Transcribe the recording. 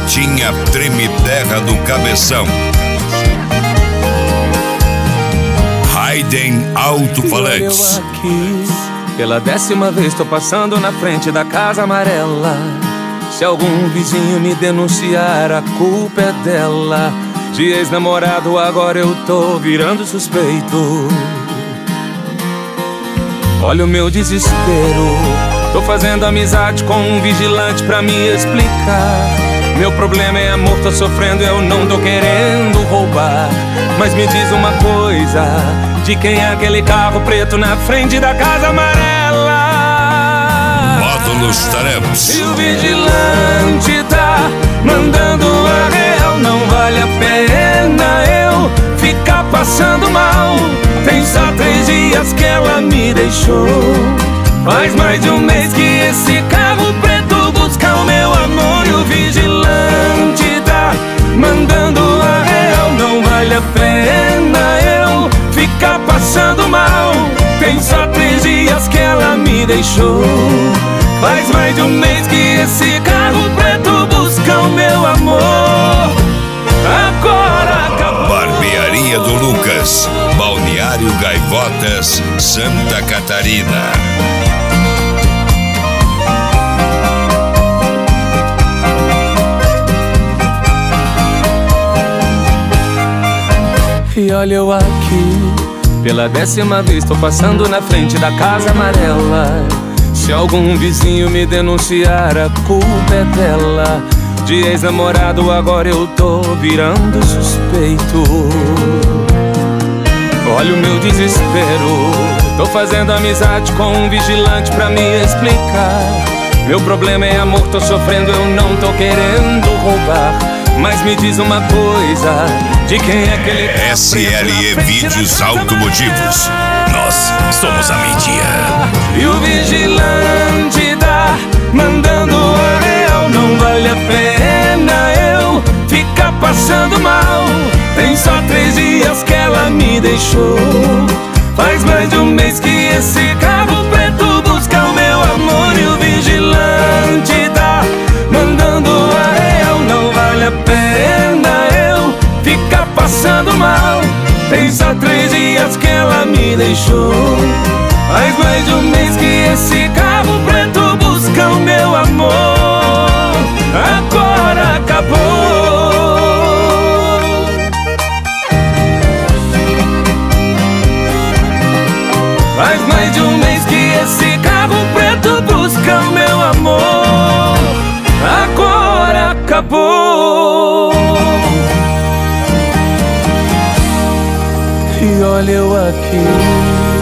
Pretinha treme terra do Cabeção. Hayden Alto-Falantes. Pela 10ª vez tô passando na frente da casa amarela. Se algum vizinho me denunciar, a culpa é dela. De ex-namorado agora eu tô virando suspeito. Olha o meu desespero. Tô fazendo amizade com um vigilante pra me explicar. Meu problema é amor, tô sofrendo, eu não tô querendo roubar. Mas me diz uma coisa, de quem é aquele carro preto na frente da casa amarela? Módulos Tareps. E o vigilante tá mandando a real. Não vale a pena eu ficar passando mal. Tem só 3 dias que ela me deixou. Faz mais de um mês que esse carro preto busca o meu amor. E o vigilante tá mandando a real. Não vale a pena eu ficar passando mal. Tem só 3 dias que ela me deixou. Faz mais de um mês que esse carro preto busca o meu amor. Agora acabou. Barbearia do Lucas, Balneário Gaivotas, Santa Catarina. E olha eu aqui, pela 10ª vez tô passando na frente da casa amarela. Se algum vizinho me denunciar, a culpa é dela. De ex-namorado agora eu tô virando suspeito. Olha o meu desespero. Tô fazendo amizade com um vigilante pra me explicar. Meu problema é amor, tô sofrendo, eu não tô querendo roubar. Mas me diz uma coisa, de quem é aquele... SLE Vídeos Automotivos, nós somos a mídia. E o vigilante tá mandando a real. Não vale a pena eu ficar passando mal. Tem só 3 dias que ela me deixou. Faz mais de um mês que esse carro preto busca o meu amor. E o vigilante tá mandando a real. Não vale a pena eu ficar passando mal. Tem só 3 dias que ela me deixou. Faz mais de um mês que esse carro preto busca o meu amor. Agora acabou. Faz mais de um mês que esse carro preto busca o meu amor. Agora acabou. E olha eu aqui,